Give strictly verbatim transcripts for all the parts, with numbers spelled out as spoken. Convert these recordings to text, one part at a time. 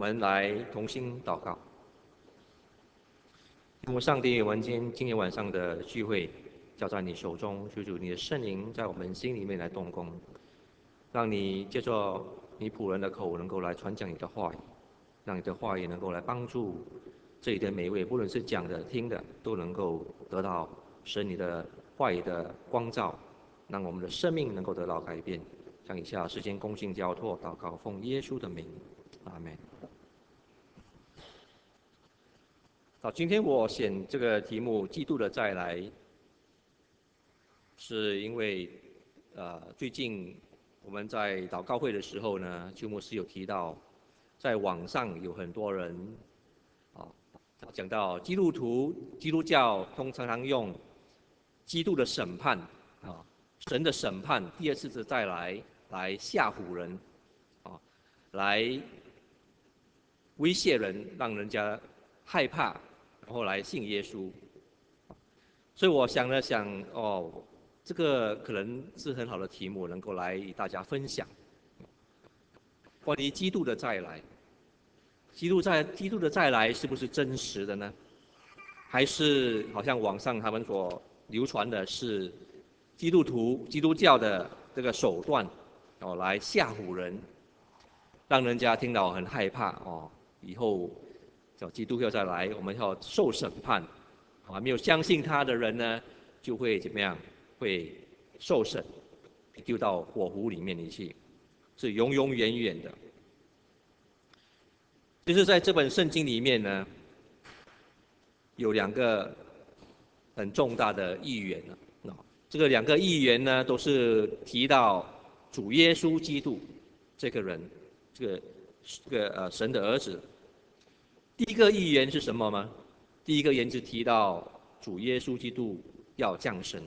我们来同心祷告。因为上帝，我们今天今天晚上的聚会交在你手中，求主你的圣灵在我们心里面来动工，让你借着你仆人的口能够来传讲你的话语，让你的话语能够来帮助这里的每一位，不论是讲的、听的，都能够得到神你的话语的光照，让我们的生命能够得到改变。向以下时间恭敬交托祷告，奉耶稣的名，阿门。好，今天我选这个题目“基督的再来”，是因为呃最近我们在祷告会的时候呢，邱牧师有提到，在网上有很多人啊讲到基督徒、基督教通常常用基督的审判啊，神的审判，第二次的再来来吓唬人啊，来威胁人，让人家害怕。然后来信耶稣，所以我想了想，哦，这个可能是很好的题目，能够来与大家分享。关于基督的再来，基督在基督的再来是不是真实的呢？还是好像网上他们所流传的是基督徒、基督教的这个手段，哦，来吓唬人，让人家听到很害怕哦，以后叫基督要再来，我们要受审判。啊，没有相信他的人呢，就会怎么样？会受审，丢到火湖里面去，是永永远远的。就是在这本圣经里面呢，有两个很重大的预言啊。这个两个预言呢，都是提到主耶稣基督这个人，这个这个呃神的儿子。第一个预言是什么吗？第一个预言是提到主耶稣基督要降生。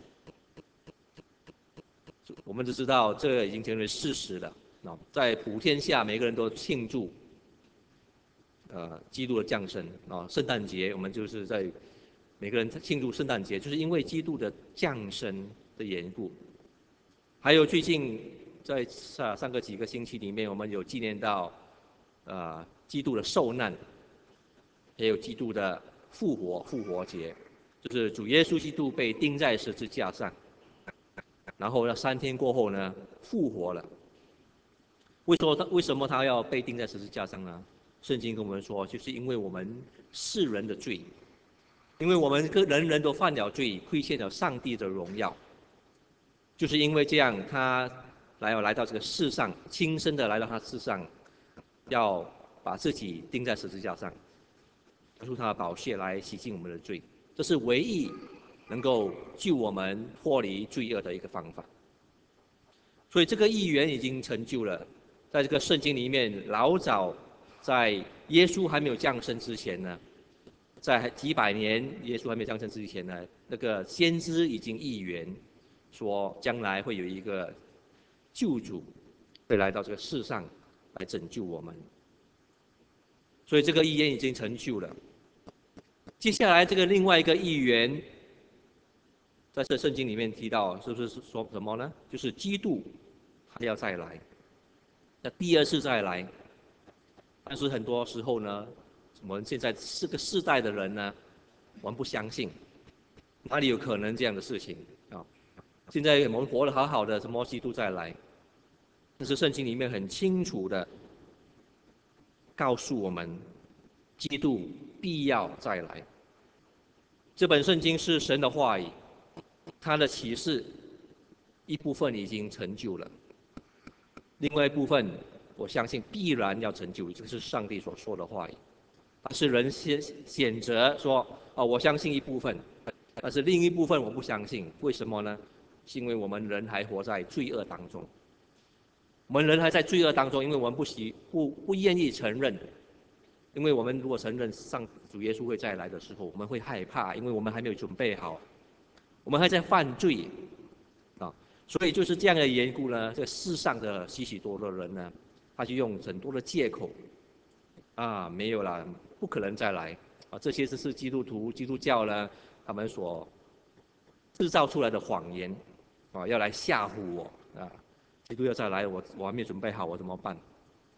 我们都知道，这个已经成为事实了。在普天下，每个人都庆祝，呃，基督的降生啊。圣诞节，我们就是在每个人庆祝圣诞节，就是因为基督的降生的缘故。还有最近在上上个几个星期里面，我们有纪念到，呃，基督的受难，也有基督的复活复活节，就是主耶稣基督被钉在十字架上。然后呢，三天过后呢，复活了。为什么他为什么他要被钉在十字架上呢？圣经跟我们说，就是因为我们世人的罪，因为我们人人都犯了罪，亏欠了上帝的荣耀。就是因为这样，他来要来到这个世上，亲身的来到他世上，要把自己钉在十字架上，用他的宝血来洗净我们的罪。这是唯一能够救我们脱离罪恶的一个方法。所以这个预言已经成就了，在这个圣经里面，老早在耶稣还没有降生之前呢，在几百年耶稣还没有降生之前呢，那个先知已经预言说，将来会有一个救主会来到这个世上来拯救我们。所以这个预言已经成就了。接下来这个另外一个预言，在这圣经里面提到，是不是说什么呢？就是基督还要再来，那第二次再来。但是很多时候呢，我们现在这个世代的人呢，我们不相信，哪里有可能这样的事情啊？现在我们活得好好的，什么基督再来？但是圣经里面很清楚的告诉我们，基督必要再来。这本圣经是神的话语，他的启示一部分已经成就了，另外一部分我相信必然要成就，这是上帝所说的话语。但是人先选择说：“哦，我相信一部分，但是另一部分我不相信。”为什么呢？是因为我们人还活在罪恶当中。我们人还在罪恶当中，因为我们不喜不不愿意承认。因为我们如果承认上主耶稣会再来的时候，我们会害怕，因为我们还没有准备好，我们还在犯罪啊。所以就是这样的缘故呢，这个世上的许许多多的人呢，他就用很多的借口啊，没有啦，不可能再来啊。这些只是基督徒、基督教呢，他们所制造出来的谎言啊，要来吓唬我啊。基督要再来，我我还没准备好，我怎么办？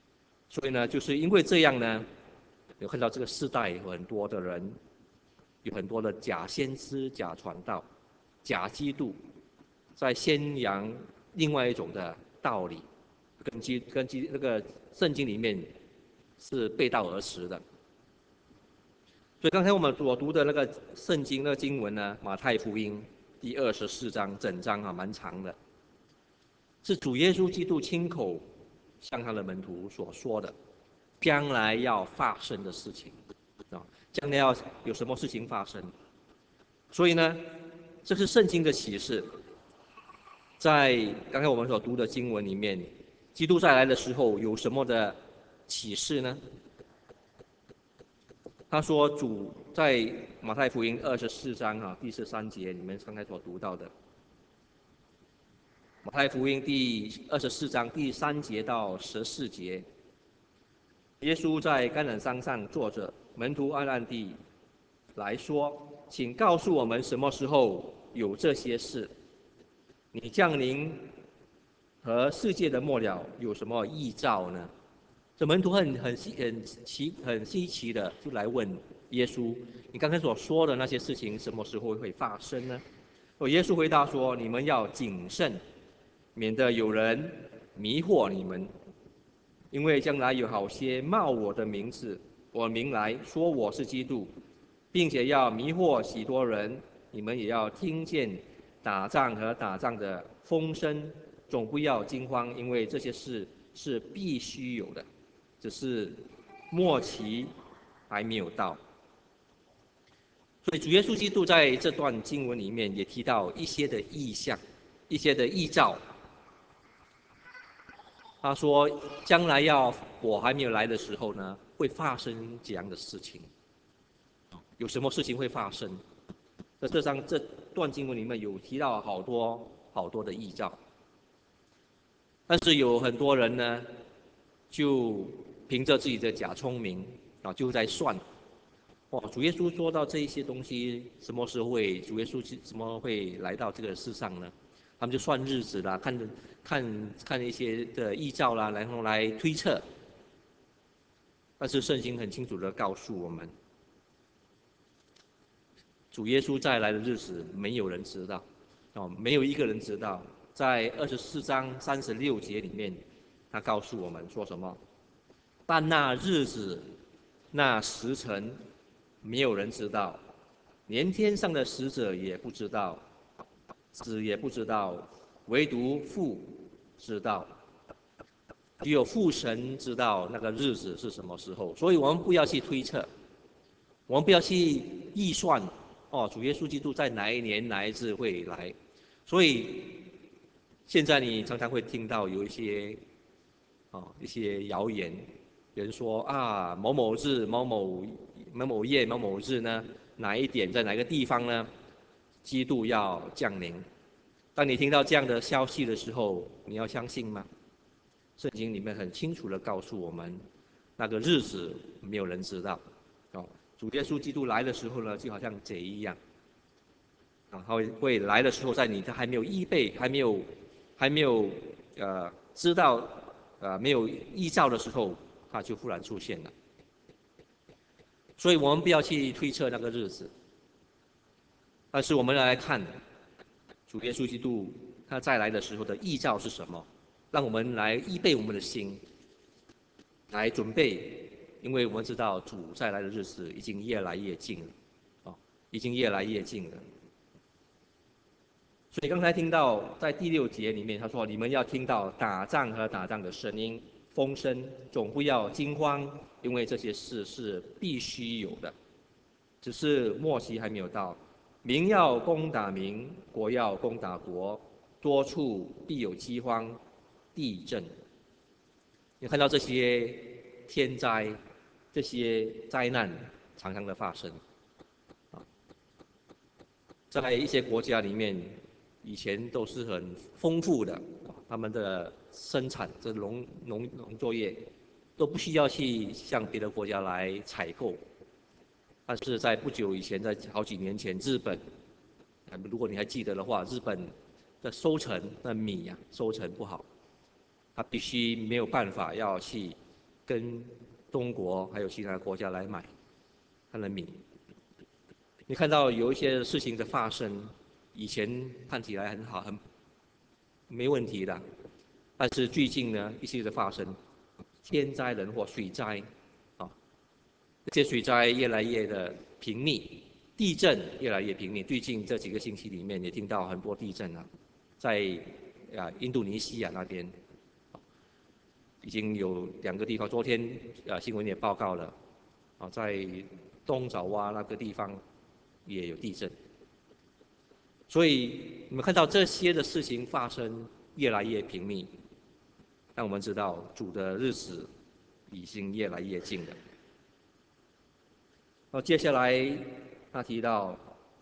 所以呢，就是因为这样呢，有看到这个世代有很多的人，有很多的假先知、假传道、假基督，在宣扬另外一种的道理，跟基跟基那个圣经里面是背道而驰的。所以刚才我们所读的那个圣经那个经文呢，马太福音第二十四章整章啊，蛮长的，是主耶稣基督亲口向他的门徒所说的，将来要发生的事情啊，将来要有什么事情发生。所以呢，这是圣经的启示。在刚才我们所读的经文里面，基督再来的时候有什么的启示呢？他说：“主在马太福音二十四章啊第十三节，你们刚才所读到的，马太福音第二十四章第三节到十四节，耶稣在橄榄山上坐着，门徒暗暗地来说：请告诉我们什么时候有这些事？你降临和世界的末了有什么异兆呢？”这门徒很很稀很奇很稀奇的就来问耶稣：“你刚才所说的那些事情，什么时候会发生呢？”哦，耶稣回答说：“你们要谨慎，免得有人迷惑你们，因为将来有好些冒我的名字，我名来说我是基督，并且要迷惑许多人。你们也要听见打仗和打仗的风声，总不要惊慌，因为这些事是必须有的。只是末期还没有到。”所以主耶稣基督在这段经文里面也提到一些的意象，一些的异兆。他说，将来要我还没有来的时候呢，会发生怎样的事情？有什么事情会发生？在这张这段经文里面有提到好多好多的异兆，但是有很多人呢，就凭着自己的假聪明啊，就在算，哦，主耶稣说到这一些东西，什么时候会主耶稣什么会来到这个世上呢？他们就算日子啦，看看看一些的异兆啦，然后来推测。但是圣经很清楚的告诉我们，主耶稣再来的日子，没有人知道，哦，没有一个人知道。在二十四章三十六节里面，他告诉我们说什么？但那日子、那时辰，没有人知道，连天上的使者也不知道，子也不知道，唯独父知道。只有父神知道那个日子是什么时候。所以我们不要去推测，我们不要去预算，哦，主耶稣基督在哪一年哪一日会来。所以现在你常常会听到有一些哦一些谣言，有人说啊某某日某某某某夜某某日呢，哪一点在哪个地方呢，基督要降临。当你听到这样的消息的时候，你要相信吗？圣经里面很清楚的告诉我们，那个日子没有人知道。哦，主耶稣基督来的时候呢，就好像贼一样，啊，他会会来的时候，在你他还没有预备、还没有、还没有呃知道、呃没有预兆的时候，他就忽然出现了。所以我们不要去推测那个日子，但是我们来看主耶稣基督他再来的时候的预兆是什么，让我们来预备我们的心，来准备，因为我们知道主再来的日子已经越来越近了，哦，已经越来越近了。所以刚才听到在第六节里面，他说：“你们要听到打仗和打仗的声音、风声，总不要惊慌，因为这些事是必须有的，只是末期还没有到。民要攻打民，国要攻打国，多处必有饥荒、地震。”你看到这些天灾、这些灾难常常的发生，啊，在一些国家里面，以前都是很丰富的，他们的生产这农农农作业都不需要去向别的国家来采购。但是在不久以前，在好几年前，日本，如果你还记得的话，日本的收成的米啊，收成不好，他必须没有办法要去跟中国还有其他国家来买他的米。你看到有一些事情的发生，以前看起来很好，很没问题的，但是最近呢，一些的发生，天灾人祸、水灾，啊，这些水灾越来越的频密，地震越来越频密。最近这几个星期里面也听到很多地震啊，在啊印度尼西亚那边，已经有两个地方，昨天啊新闻也报告了，啊在东爪哇那个地方也有地震。所以你们看到这些的事情发生越来越频密，让我们知道主的日子已经越来越近了。好，接下来他提到，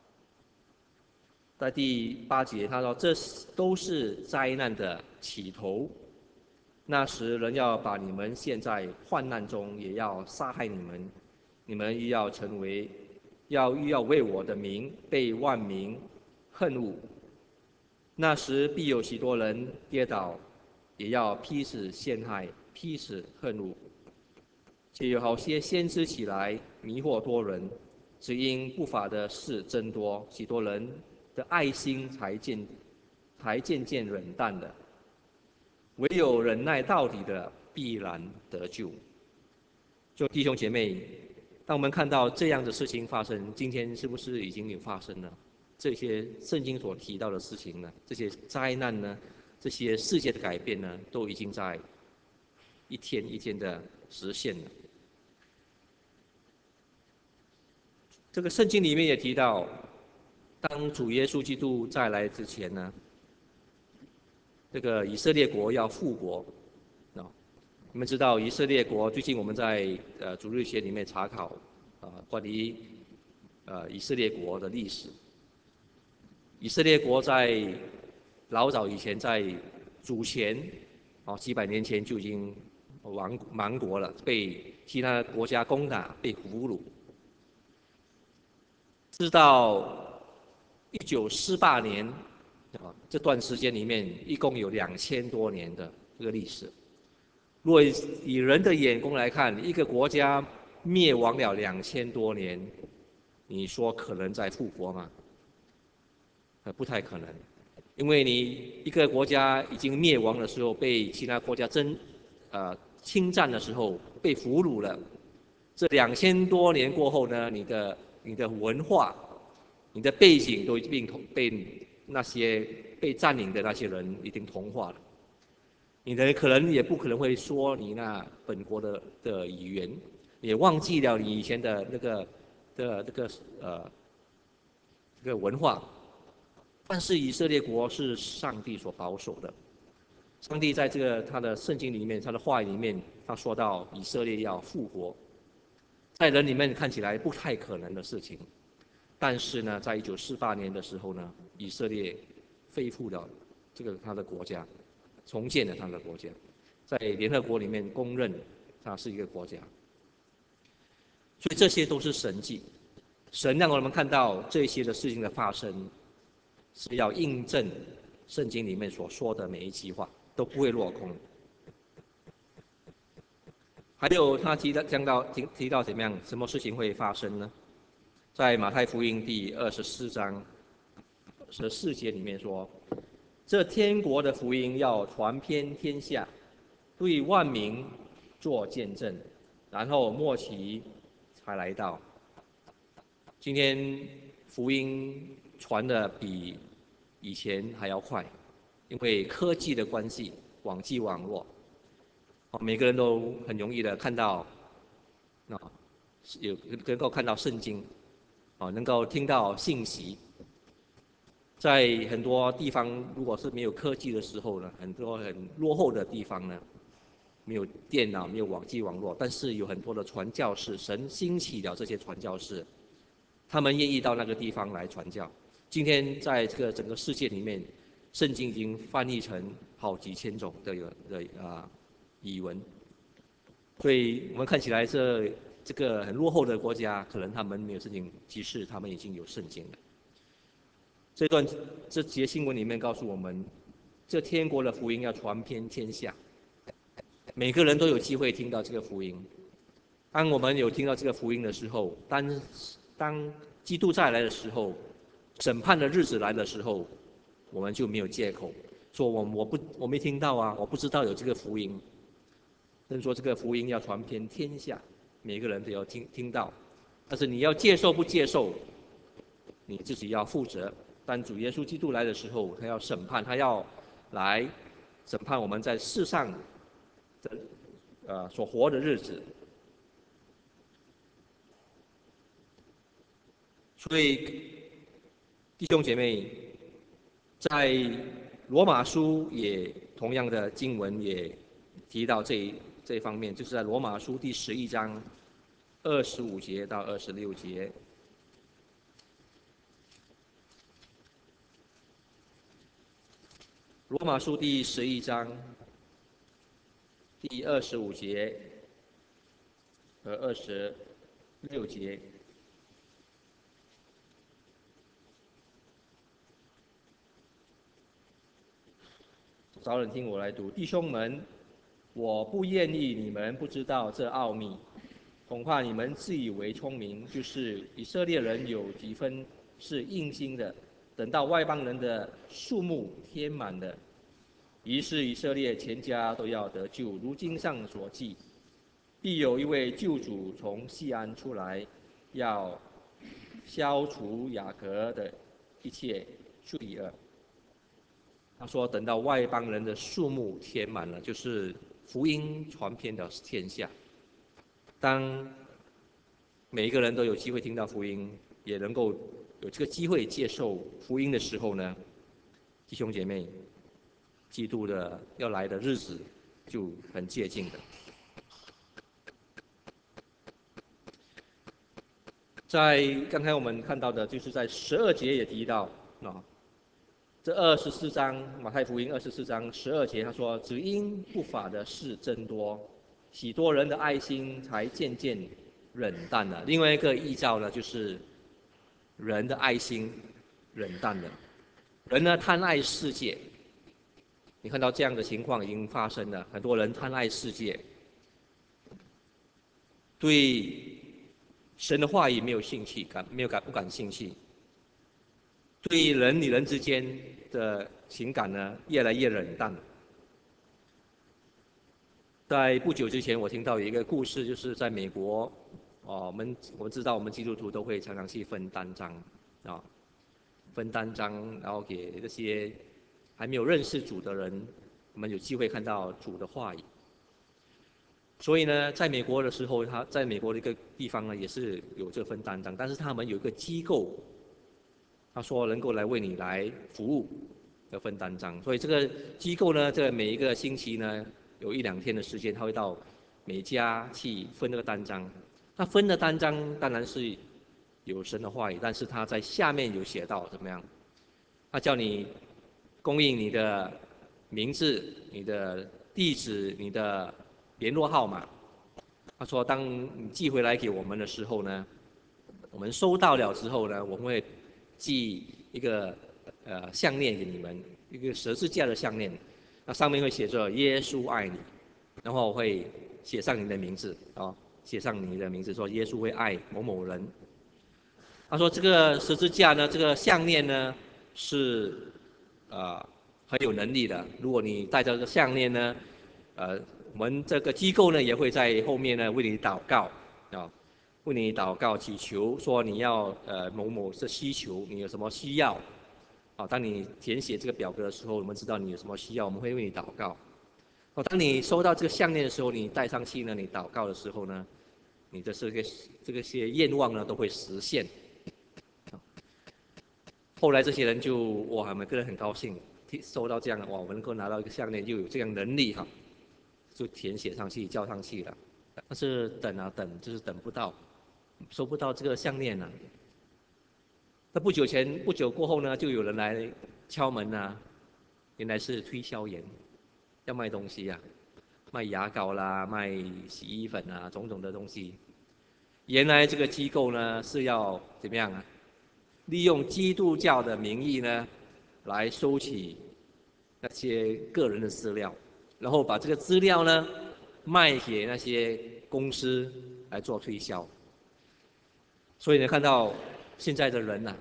在第八节他说：“这都是灾难的起头。那时人要把你们陷在患难中，也要杀害你们，你们又要成为，要又要为我的名被万民恨恶。那时必有许多人跌倒，也要彼此陷害，彼此恨恶。且有好些先知起来迷惑多人，只因不法的事增多，许多人的爱心才渐才渐渐冷淡的。唯有忍耐到底的，必然得救。”就弟兄姐妹，当我们看到这样的事情发生，今天是不是已经有发生了？这些圣经所提到的事情呢，这些灾难呢，这些世界的改变呢，都已经在一天一天的实现了。这个圣经里面也提到，当主耶稣基督再来之前呢，这个以色列国要复国。啊，你们知道以色列国最近我们在呃主日学里面查考啊、呃、关于呃以色列国的历史。以色列国在老早以前，在祖前哦几百年前就已经亡亡国了，被其他国家攻打，被俘虏。直到一九四八年啊这段时间里面，一共有两千多年的这个历史。若以人的眼光来看，一个国家灭亡了两千多年，你说可能在复活吗？呃，不太可能，因为你一个国家已经灭亡的时候，被其他国家征，呃，侵占的时候，被俘虏了。这两千多年过后呢，你的你的文化、你的背景都已经同被那些被占领的那些人已经同化了。你的可能也不可能会说你那本国的的语言，也忘记了你以前的那个的这个呃这个文化。但是以色列国是上帝所保守的，上帝在这个他的圣经里面，他的话语里面，他说到以色列要复活，在人里面看起来不太可能的事情，但是呢，在一九四八年的时候呢，以色列恢复了这个他的国家，重建了他的国家，在联合国里面公认它是一个国家，所以这些都是神迹，神让我们看到这些的事情的发生。是要印证圣经里面所说的每一句话，都不会落空。还有他提到讲到提提到怎么样，什么事情会发生呢？在马太福音第二十四章十四节里面说：“这天国的福音要传遍天下，对万民做见证，然后末期才来到。”今天福音传的比以前还要快，因为科技的关系，网际网络，每个人都很容易的看到，啊，有能够看到圣经，啊，能够听到信息。在很多地方，如果是没有科技的时候呢，很多很落后的地方呢，没有电脑，没有网际网络，但是有很多的传教士，神兴起了这些传教士。他们愿意到那个地方来传教。今天在这个整个世界里面，圣经已经翻译成好几千种的的啊语文，所以我们看起来这这个很落后的国家，可能他们没有圣经，其实他们已经有圣经了。这段这节新闻里面告诉我们，这天国的福音要传遍天下。 每个人都有机会听到这个福音。当我们有听到这个福音的时候，当当基督再来的时候，审判的日子来的时候，我们就没有借口说我我不我没听到啊，我不知道有这个福音。甚至说这个福音要传遍天下，每个人都要听听到。但是你要接受不接受，你自己要负责。当主耶稣基督来的时候，他要审判，他要来审判我们在世上的呃所活的日子。所以弟兄姐妹，在罗马书也同样的经文也提到这一这一方面，就是在罗马书第十一章二十五节到二十六节。罗马书第十一章第二十五节和二十六节。找人听我来读，弟兄们，我不愿意你们不知道这奥秘，恐怕你们自以为聪明，就是以色列人有几分是硬心的，等到外邦人的数目填满了，于是以色列全家都要得救。如经上所记，必有一位救主从西安出来，要消除雅各的一切罪恶。他说：“等到外邦人的数目填满了，就是福音传遍到天下。当每一个人都有机会听到福音，也能够有这个机会接受福音的时候呢，弟兄姐妹，基督的要来的日子就很接近的。在刚才我们看到的，就是在十二节也提到啊。”这二十四章马太福音二十四章十二节，他说：“只因不法的事增多，许多人的爱心才渐渐冷淡了。”另外一个异兆呢，就是人的爱心冷淡了。人呢贪爱世界，你看到这样的情况已经发生了，很多人贪爱世界，对神的话语没有兴趣，感没有感不感兴趣。对人与人之间的情感呢，越来越冷淡。在不久之前，我听到有一个故事，就是在美国，哦，我们我们知道，我们基督徒都会常常去分单张，啊，分单张，然后给那些还没有认识主的人，我们有机会看到主的话语。所以呢，在美国的时候，他在美国的一个地方呢，也是有这分单张，但是他们有一个机构。他说能够来为你来服务，要分单张。所以这个机构呢，这每一个星期呢，有一两天的时间，他会到每家去分那个单张。那分的单张当然是有神的话语，但是他在下面有写到怎么样？他叫你供应你的名字、你的地址、你的联络号码。他说，当你寄回来给我们的时候呢，我们收到了之后呢，我们会寄一个呃项链给你们，一个十字架的项链，那上面会写着耶稣爱你，然后会写上你的名字啊、哦，写上你的名字，说耶稣会爱某某人。他说这个十字架呢，这个项链呢是啊、呃、很有能力的，如果你戴着这个项链呢，呃，我们这个机构呢也会在后面呢为你祷告啊。哦，为你祷告祈求，说你要呃某某是需求，你有什么需要？啊，当你填写这个表格的时候，我们知道你有什么需要，我们会为你祷告。哦，当你收到这个项链的时候，你戴上去呢，你祷告的时候呢，你的这个这个些愿望呢都会实现。后来这些人就哇，每个人很高兴，收到这样的哇，我们能够拿到一个项链，就有这样能力哈，就填写上去，交上去了。但是等啊等，就是等不到。收不到这个项链呢、啊？那不久前，不久过后呢，就有人来敲门啊，原来是推销员，要卖东西啊，卖牙膏啦，卖洗衣粉啊，种种的东西。原来这个机构呢是要怎么样啊？利用基督教的名义呢，来收取那些个人的资料，然后把这个资料呢卖给那些公司来做推销。所以你看到现在的人呐、啊，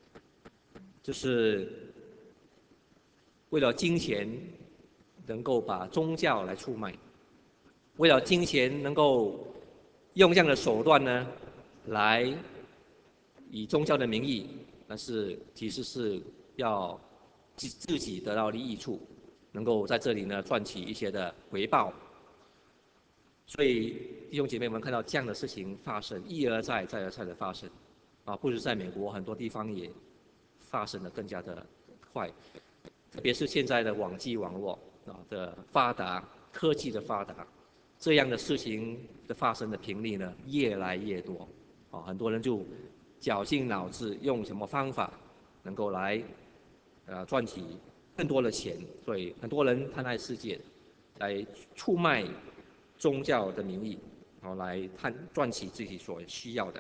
就是为了金钱，能够把宗教来出卖，为了金钱能够用这样的手段呢，来以宗教的名义，但是其实是要自自己得到利益处，能够在这里呢赚取一些的回报。所以弟兄姐妹们看到这样的事情发生，一而再再而三的发生，啊，不止在美国，很多地方也发生的更加的快，特别是现在的网际网络啊的发达，科技的发达，这样的事情的发生的频率呢越来越多，啊，很多人就绞尽脑汁用什么方法能够来呃赚取更多的钱，所以很多人贪爱世界，来出卖宗教的名义，然后来贪赚取自己所需要的。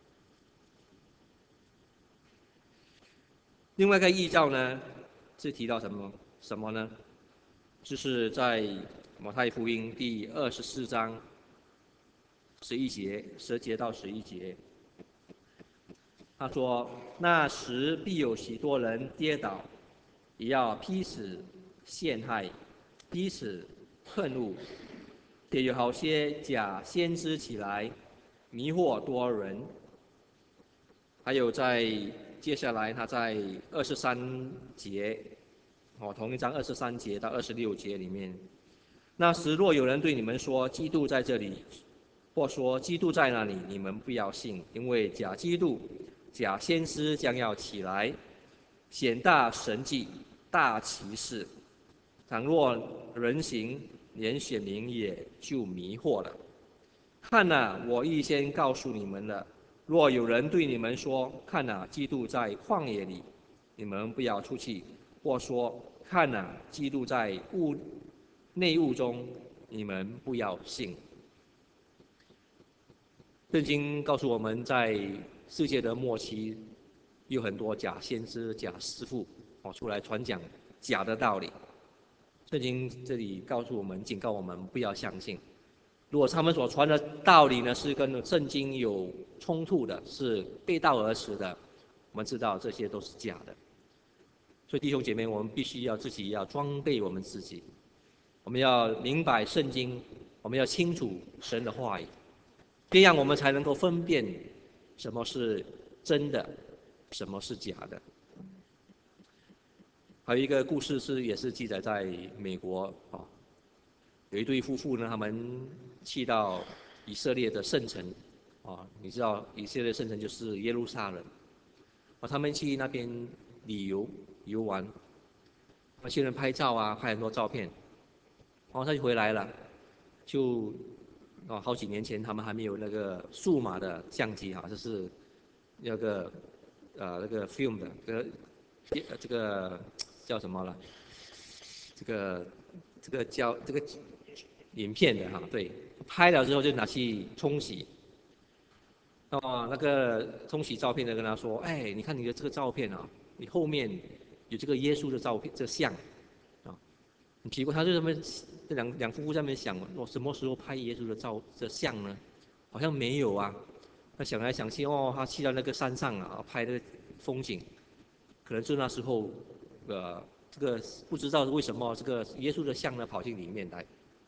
另外一个异兆呢，是提到什么什么呢？就是在马太福音第二十四章十一节，十节到十一节，他说：“那时必有许多人跌倒，也要彼此陷害，彼此恨恶，也有好些假先知起来，迷惑多人。”还有在接下来，他在二十三节，哦，同一章二十三节到二十六节里面，那时若有人对你们说基督在这里，或说基督在那里，你们不要信，因为假基督、假先知将要起来，显大神迹、大奇事。倘若人行，连选民也就迷惑了。看哪，我预先告诉你们了。若有人对你们说：“看哪，基督在旷野里”，你们不要出去；或说：“看哪，基督在雾内雾中”，你们不要信。圣经告诉我们在世界的末期，有很多假先知、假师傅哦出来传讲假的道理。圣经这里告诉我们，警告我们不要相信。如果他们所传的道理呢是跟圣经有冲突的，是背道而驰的，我们知道这些都是假的。所以弟兄姐妹，我们必须要自己要装备我们自己，我们要明白圣经，我们要清楚神的话语，这样我们才能够分辨什么是真的，什么是假的。还有一个故事是，也是记载在美国啊，有一对夫妇呢，他们去到以色列的圣城，啊，你知道以色列圣城就是耶路撒冷，啊，他们去那边旅游游玩，那些人拍照啊，拍很多照片，然后他就回来了，就啊，好几年前他们还没有那个数码的相机哈，就是那个呃那个 film 的，这个这个叫什么了？这个这个叫这个影片的哈，对，拍了之后就拿去冲洗。哦，那个冲洗照片的跟他说：“哎，你看你的这个照片啊，你后面有这个耶稣的照片，这像啊，很奇怪。”他就这么这两两夫妇在那边想，我什么时候拍耶稣的照这像呢？好像没有啊。他想来想去，哦，他去到那个山上啊，拍的风景，可能就那时候，呃，这个不知道为什么这个耶稣的像呢跑进里面来。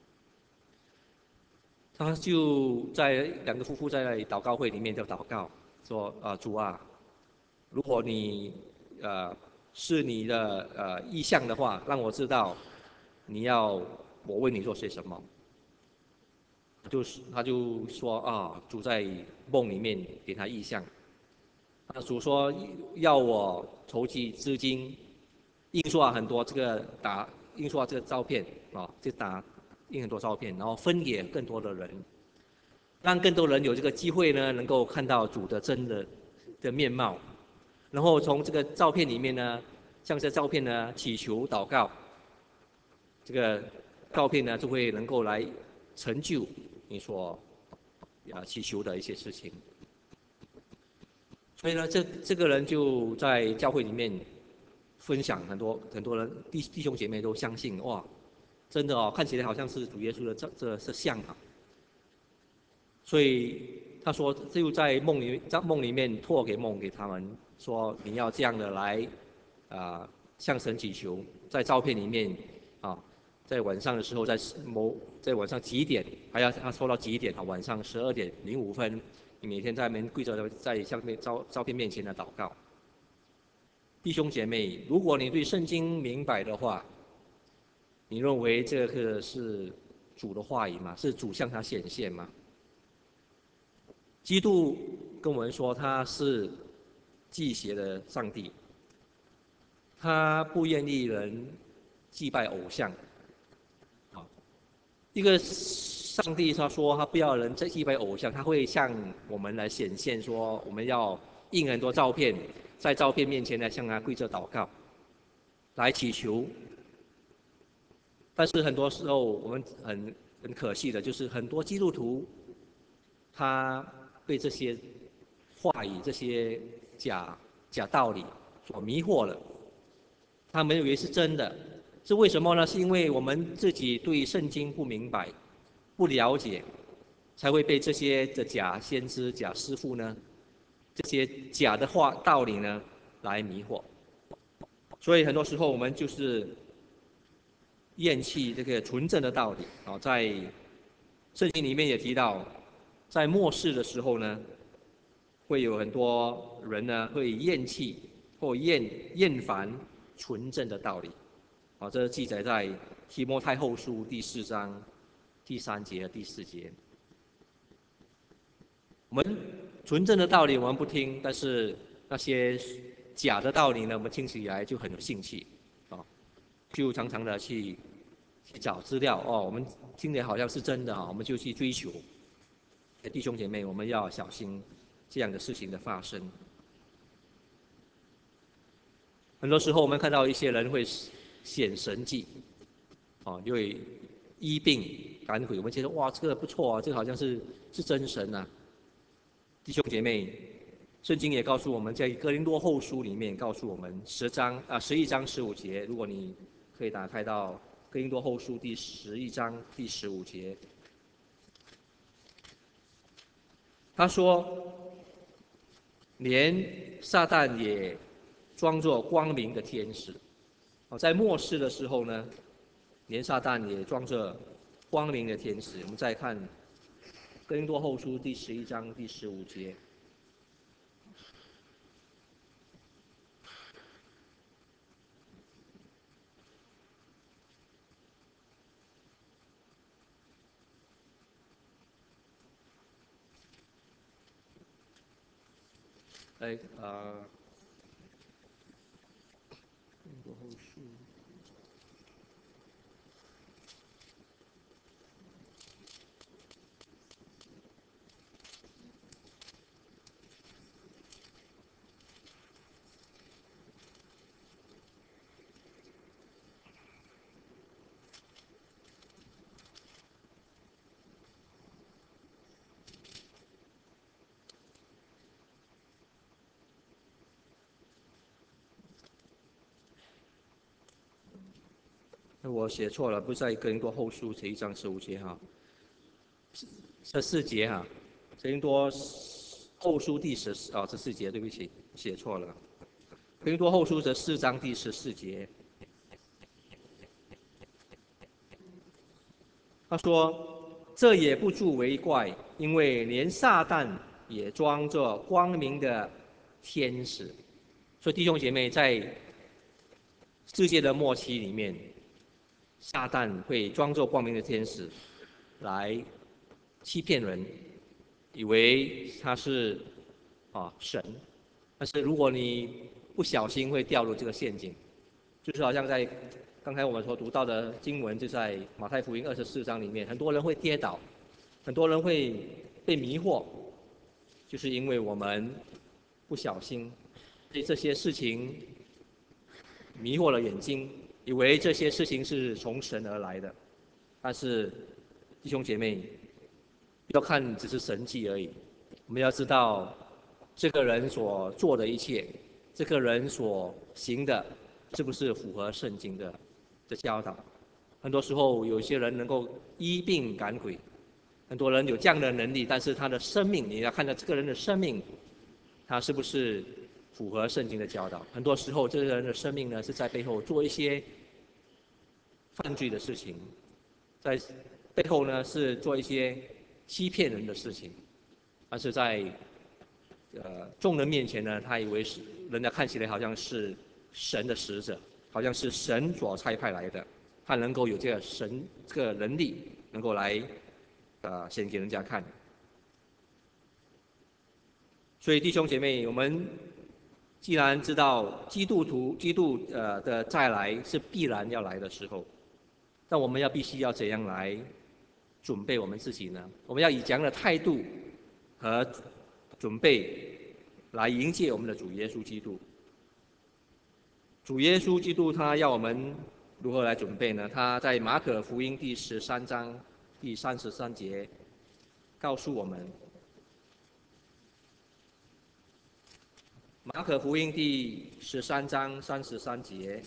他就在两个夫妇在祷告会里面就祷告，说：“啊、呃，主啊，如果你呃是你的呃意向的话，让我知道你要我为你做些什么。”就是他就说啊，主在梦里面给他意象，啊，主说要我筹集资金，印刷很多这个打印刷这个照片啊，就打印很多照片，然后分给更多的人，让更多人有这个机会呢，能够看到主的真的的面貌，然后从这个照片里面呢，向这照片呢祈求祷告，这个照片呢就会能够来成就你所啊祈求的一些事情。所以呢，这这个人就在教会里面分享很多很多人弟弟兄姐妹都相信哇， 真的哦，看起来好像是主耶稣的这这是像啊。所以他说，就在梦里，在梦里面托给梦给他们说，你要这样的来啊、呃、向神祈求，在照片里面啊，在晚上的时候，在某在晚上几点，还要他说到几点啊？晚上十二点零五分，你每天在那边跪着在相片照照片面前的祷告。弟兄姐妹，如果你对圣经明白的话，你认为这个是主的话语吗？是主向他显现吗？基督跟我们说他是祭邪的上帝，他不愿意人祭拜偶像。啊，一个上帝他说他不要人在祭拜偶像，他会向我们来显现说，我们要印很多照片，在照片面前呢向他跪着祷告，来祈求。但是很多时候我们很很可惜的，就是很多基督徒他被这些话语、这些假假道理所迷惑了，他们以为是真的，是为什么呢？是因为我们自己对圣经不明白、不了解，才会被这些的假先知、假师傅呢，这些假的话道理呢来迷惑。所以很多时候我们就是厌弃这个纯正的道理啊，在圣经里面也提到，在末世的时候呢，会有很多人呢会厌弃或厌厌烦纯正的道理，啊，这是记载在提摩太后书第四章第三节和第四节。我们纯正的道理我们不听，但是那些假的道理呢，我们听起来就很有兴趣，啊，就常常的去去找资料哦，我们听起来好像是真的啊，我们就去追求。弟兄姐妹，我们要小心这样的事情的发生。很多时候，我们看到一些人会显神迹，哦，因为医病赶鬼，我们觉得哇，这个不错啊，这个好像是是真神啊。弟兄姐妹，圣经也告诉我们，在哥林多后书里面告诉我们十章啊十一章十五节，如果你可以打开到哥林多后书第十一章第十五节，他说，连撒旦也装作光明的天使。哦，在末世的时候呢，连撒旦也装着光明的天使。我们再看哥林多后书第十一章第十五节。哎，呃，哥林多后书。我写错了，不是在哥林多后书十一章十五节哈，十四节哈，哥林多后书第十四啊，十四节，对不起，写错了。哥林多后书的四章第十四节，他说：“这也不足为怪，因为连撒旦也装着光明的天使。”所以弟兄姐妹，在世界的末期里面，撒旦会装作光明的天使来欺骗人，以为他是啊神。但是如果你不小心会掉入这个陷阱，就是好像在刚才我们所读到的经文，就在马太福音二十四章里面，很多人会跌倒，很多人会被迷惑，就是因为我们不小心被这些事情迷惑了眼睛，以为这些事情是从神而来的。但是弟兄姐妹，不要看只是神迹而已，我们要知道这个人所做的一切，这个人所行的，是不是符合圣经的的教导？ 很多时候，有些人能够医病赶鬼，很多人有这样的能力，但是他的生命，你要看到这个人的生命，他是不是符合圣经的教导？很多时候，这个人的生命呢，是在背后做一些犯罪的事情，在背后呢是做一些欺骗人的事情，但是在呃众人面前呢，他以为是人家看起来好像是神的使者，好像是神所差派来的，他能够有这个神这个能力，能够来呃显给人家看。所以弟兄姐妹，我们既然知道基督徒基督呃的再来是必然要来的时候，那我们要必须要怎样来准备我们自己呢？我们要以怎样的态度和准备来迎接我们的主耶稣基督？主耶稣基督他要我们如何来准备呢？他在马可福音第十三章第三十三节告诉我们，马可福音第十三章三十三节，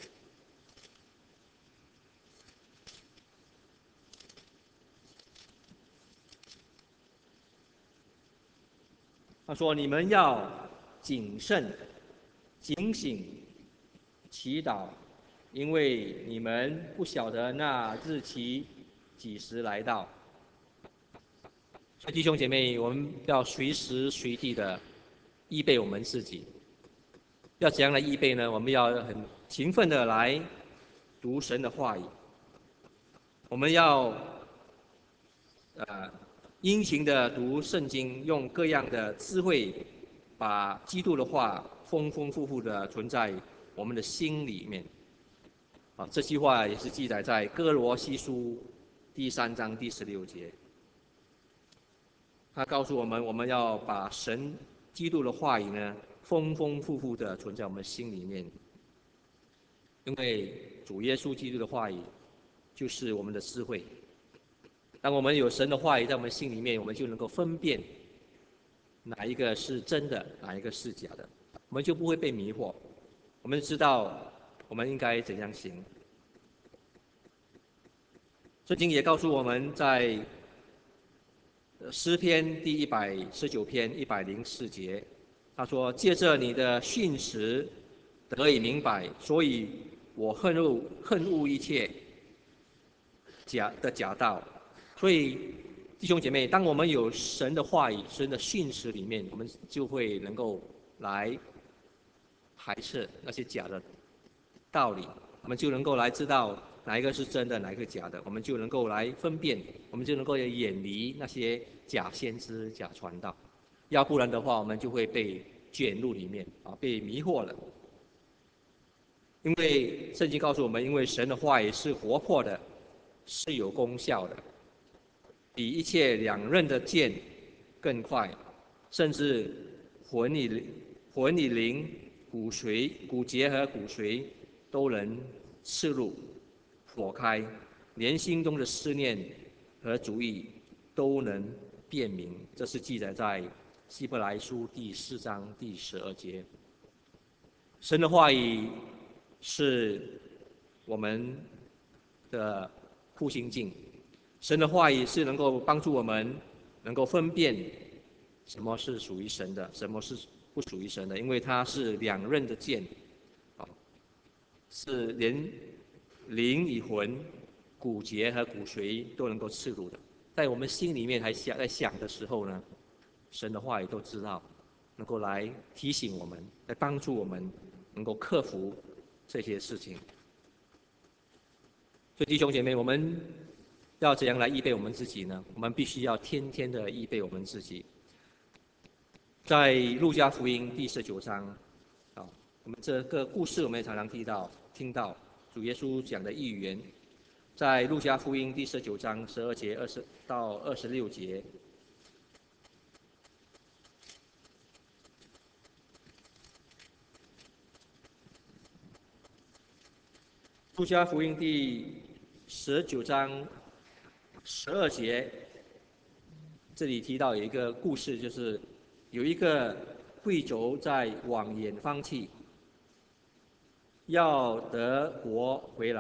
他说：你们要谨慎、警醒、祈祷，因为你们不晓得那日期几时来到。所以弟兄姐妹，我们要随时随地的预备我们自己。要怎样来预备呢？我们要很勤奋的来读神的话语，我们要呃殷勤的读圣经，用各样的智慧，把基督的话丰丰富富的存在我们的心里面。啊，这句话也是记载在哥罗西书第三章第十六节。他告诉我们，我们要把神基督的话语呢，丰丰富富的存在我们心里面，因为主耶稣基督的话语就是我们的智慧。当我们有神的话语在我们心里面，我们就能够分辨哪一个是真的，哪一个是假的，我们就不会被迷惑。我们知道我们应该怎样行。圣经也告诉我们在诗篇第一百十九篇一百零四节，他说：借着你的训词得以明白，所以我恨恶恨恶一切假的假道。所以弟兄姐妹，当我们有神的话语、神的训词里面，我们就会能够来排斥那些假的道理，我们就能够来知道哪一个是真的，哪一个假的，我们就能够来分辨，我们就能够远离那些假先知、假传道。要不然的话，我们就会被卷入里面啊，被迷惑了。因为圣经告诉我们，因为神的话语是活泼的，是有功效的，比一切两刃的剑更快，甚至魂里魂里灵、骨髓、骨节和骨髓都能刺入、剖开，连心中的思念和主意都能辨明。这是记载在希伯来书第四章第十二节。神的话语是我们的护心镜，神的话语是能够帮助我们能够分辨什么是属于神的，什么是不属于神的，因为它是两刃的剑，啊，是连灵与魂、骨节和骨髓都能够刺入的。在我们心里面还想在想的时候呢，神的话语都知道，能够来提醒我们，来帮助我们能够克服这些事情。所以弟兄姐妹，我们要怎样来预备我们自己呢？我们必须要天天的预备我们自己。在路加福音第十九章，啊，我们这个故事我们也常常听到，听到主耶稣讲的预言，在路加福音第十九章十二节二十到二十六节。路加福音第十九章十二节，这里提到有一个故事，就是有一个贵族在望眼放弃，要得国回来，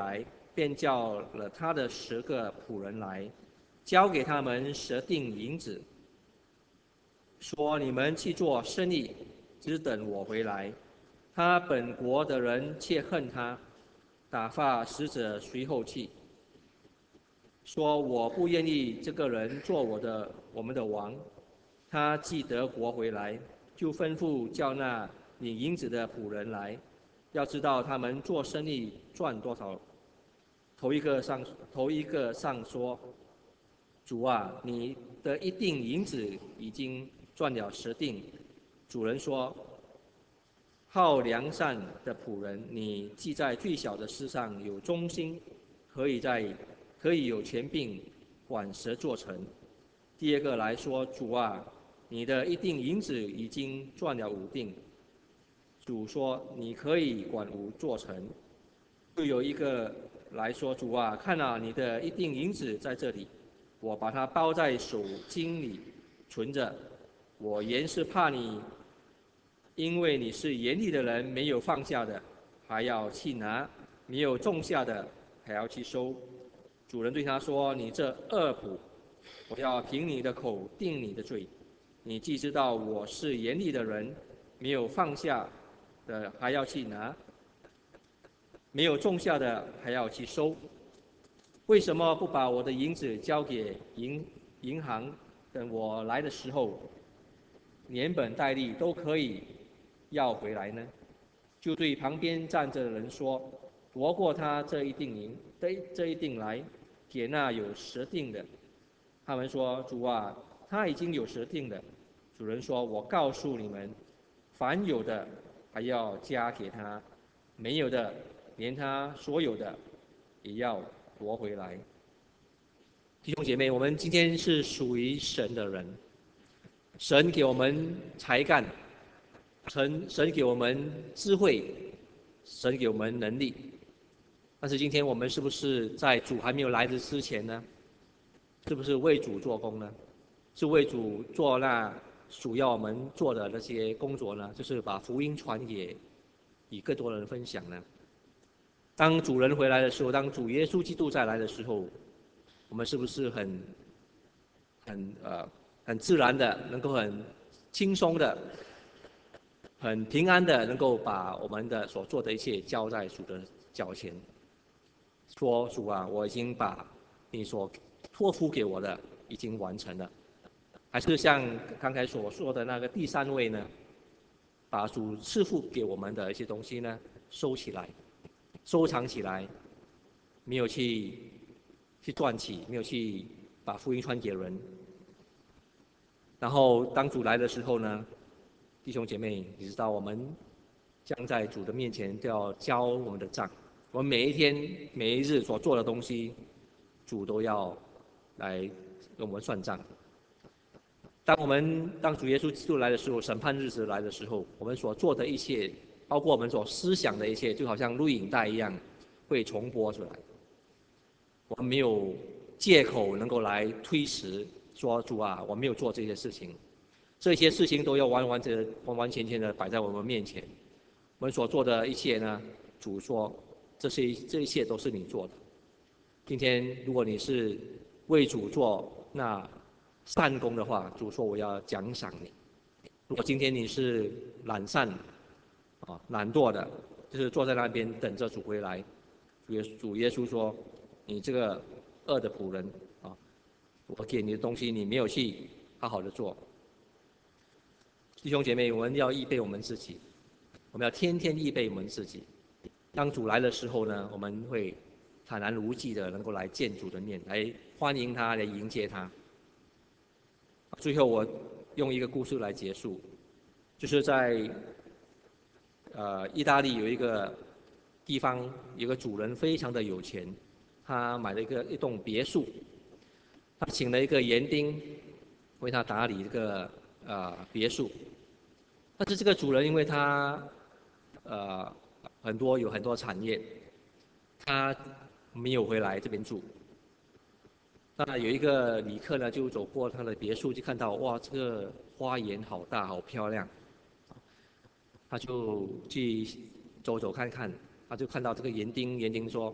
便叫了他的十个仆人来，交给他们十锭银子，说：你们去做生意，只等我回来。他本国的人却恨他，打发使者随后去，说：我不愿意这个人做我的我们的王。他既得国回来，就吩咐叫那领银子的仆人来，要知道他们做生意赚多少。头一个上头一个上说：主啊，你的一锭银子已经赚了十锭。主人说：好良善的仆人，你既在最小的事上有忠心，可以在可以有权柄管十座城。第二个来说：主啊，你的一锭银子已经赚了五锭。主说：你可以管五座城。又有一个来说：主啊，看啊，你的一锭银子在这里，我把它包在手巾里存着。我原是怕你，因为你是严厉的人，没有放下的还要去拿，没有种下的还要去收。主人对他说：你这恶仆，我要凭你的口定你的罪。你既知道我是严厉的人，没有放下的还要去拿，没有种下的还要去收，为什么不把我的银子交给银银行，等我来的时候，连本带利都可以要回来呢？就对旁边站着的人说：夺过他这一锭银，这这一锭来，给那有十锭的。他们说：主啊，他已经有十锭了。主人说：我告诉你们，凡有的还要加给他，没有的，连他所有的也要夺回来。弟兄姐妹，我们今天是属于神的人，神给我们才干，神神给我们智慧，神给我们能力。但是今天我们是不是在主还没有来的之前呢？是不是为主做工呢？是为主做那主要我们做的那些工作呢？就是把福音传给与更多人分享呢？当主人回来的时候，当主耶稣基督再来的时候，我们是不是很很呃很自然的，能够很轻松的、很平安的，能够把我们的所做的一切交在主的脚前，说：主啊，我已经把你所托付给我的已经完成了。还是像刚才所说的那个第三位呢，把主赐福给我们的一些东西呢收起来，收藏起来，没有去去赚取，没有去把福音传给人。然后当主来的时候呢，弟兄姐妹，你知道我们将在主的面前都要交我们的账，我们每一天每一日所做的东西，主都要来跟我们算账。当我们当主耶稣基督来的时候，审判日子来的时候，我们所做的一切，包括我们所思想的一切，就好像录影带一样，会重播出来。我们没有借口能够来推辞，说主啊，我没有做这些事情。这些事情都要完完整完完全全的摆在我们面前。我们所做的一切呢，主说，这些这一切都是你做的。今天如果你是为主做那善功的话，主说我要奖赏你。如果今天你是懒散啊懒惰的，就是坐在那边等着主回来，主耶主耶稣说，你这个恶的仆人啊，我给你的东西你没有去好好的做。弟兄姐妹，我们要预备我们自己，我们要天天预备我们自己。当主来的时候呢，我们会坦然无惧的能够来见主的面，来欢迎他，来迎接他。最后，我用一个故事来结束，就是在呃意大利有一个地方，有个主人非常的有钱，他买了一个一栋别墅，他请了一个园丁为他打理这个呃别墅。但是这个主人因为他呃很多有很多产业，他没有回来这边住。那有一个旅客呢，就走过他的别墅，就看到哇，这个花园好大，好漂亮。他就去走走看看，他就看到这个园丁，园丁说：“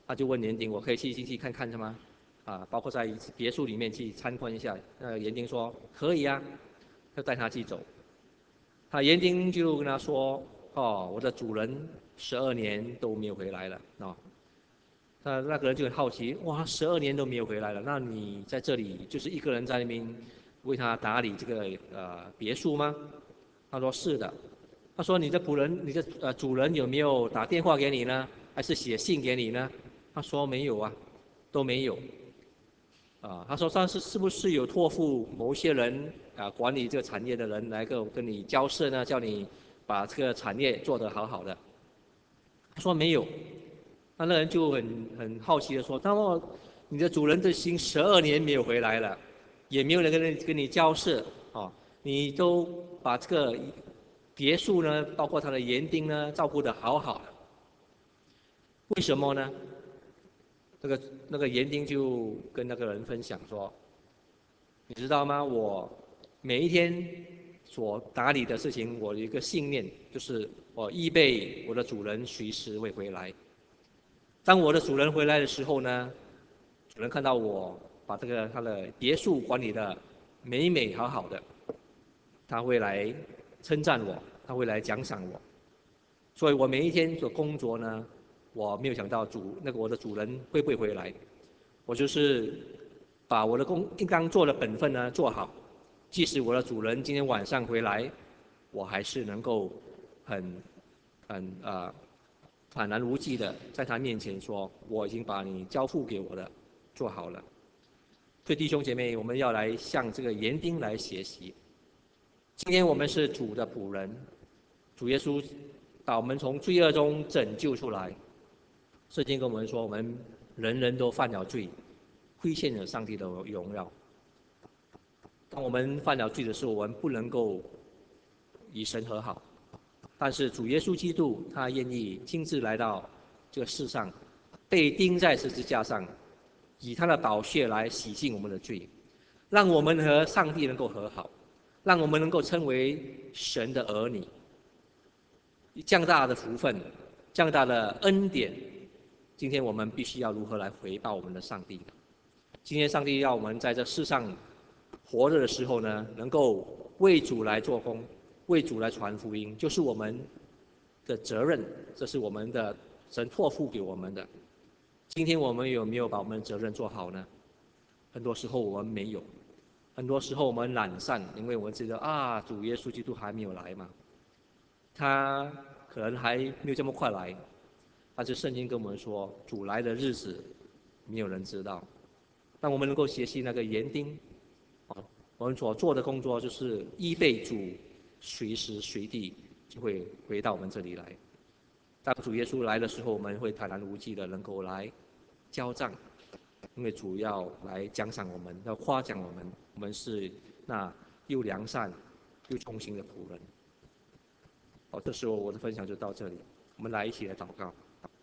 他就问园丁：“我可以去进去看看吗？”啊，包括在别墅里面去参观一下。那园丁说：“可以啊。”就带他去走。他园丁就跟他说：“哦，我的主人十二年都没有回来了。”哦，那那个人就很好奇：“哇，十二年都没有回来了，那你在这里就是一个人在那边为他打理这个呃别墅吗？”他说：“是的。”他说：“你的仆人，你的呃主人有没有打电话给你呢？还是写信给你呢？”他说：“没有啊，都没有。”啊，他说：“上次是不是有托付某些人啊管理这个产业的人来跟跟你交涉呢？叫你把这个产业做得好好的？”他说：“没有。”那那人就很很好奇的说：“那么你的主人都已经十二年没有回来了，也没有人跟你跟你交涉啊，你都把这个别墅呢，包括他的园丁呢，照顾得好好的，为什么呢？”那个那个园丁就跟那个人分享说：“你知道吗？我每一天所打理的事情，我有一个信念，就是我预备我的主人随时会回来。当我的主人回来的时候呢，主人看到我把这个他的别墅管理的美美好好的，他会来称赞我，他会来奖赏我。所以我每一天的工作呢，我没有想到主那个我的主人会不会回来，我就是把我的工应当做的本分呢做好，即使我的主人今天晚上回来，我还是能够很很啊、呃、坦然无忌的在他面前说，我已经把你交付给我的做好了。所以弟兄姐妹，我们要来向这个园丁来学习。今天我们是主的仆人，主耶稣把我们从罪恶中拯救出来。圣经跟我们说，我们人人都犯了罪，亏欠了上帝的荣耀。当我们犯了罪的时候，我们不能够与神和好。但是主耶稣基督他愿意亲自来到这个世上，被钉在十字架上，以他的宝血来洗净我们的罪，让我们和上帝能够和好，让我们能够称为神的儿女。这样大的福分，这样大的恩典，今天我们必须要如何来回报我们的上帝？今天上帝要我们在这世上活着的时候呢，能够为主来做工，为主来传福音，就是我们的责任，这是我们的神托付给我们的。今天我们有没有把我们的责任做好呢？很多时候我们没有，很多时候我们懒散，因为我们觉得啊，主耶稣基督还没有来嘛，他可能还没有这么快来。但是圣经跟我们说，主来的日子没有人知道。但我们能够学习那个园丁，啊，我们所做的工作就是预备主随时随地就会回到我们这里来。当主耶稣来的时候，我们会坦然无忌的能够来交账，因为主要来奖赏我们，要夸奖我们，我们是那又良善又忠心的仆人。好，这时候我的分享就到这里，我们来一起来祷告。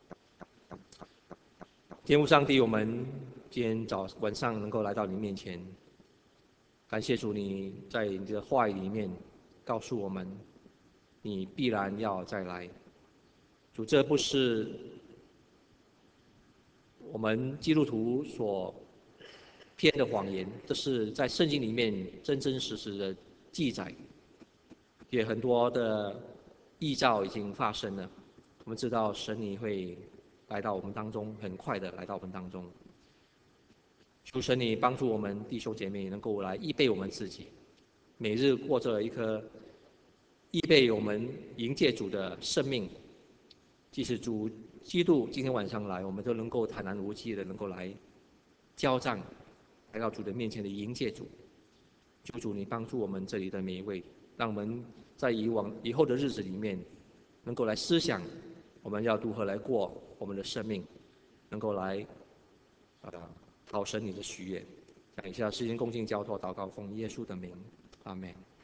天父上帝，我们今天早晚上能够来到你面前，感谢主，你在你的话语里面告诉我们，你必然要再来。主，这不是我们基督徒所编的谎言，这是在圣经里面真真实实的记载，也很多的异兆已经发生了。我们知道神你会来到我们当中，很快的来到我们当中。求神你帮助我们弟兄姐妹能够来预备我们自己，每日过着一颗预备我们迎接主的生命。即使主基督今天晚上来，我们都能够坦然无忌的能够来交账，来到主的面前的迎接主。求主你帮助我们这里的每一位，让我们在以往以后的日子里面，能够来思想我们要如何来过我们的生命，能够来呃讨神你的喜悦。讲一下时间恭敬交托祷告，奉耶稣的名，阿门。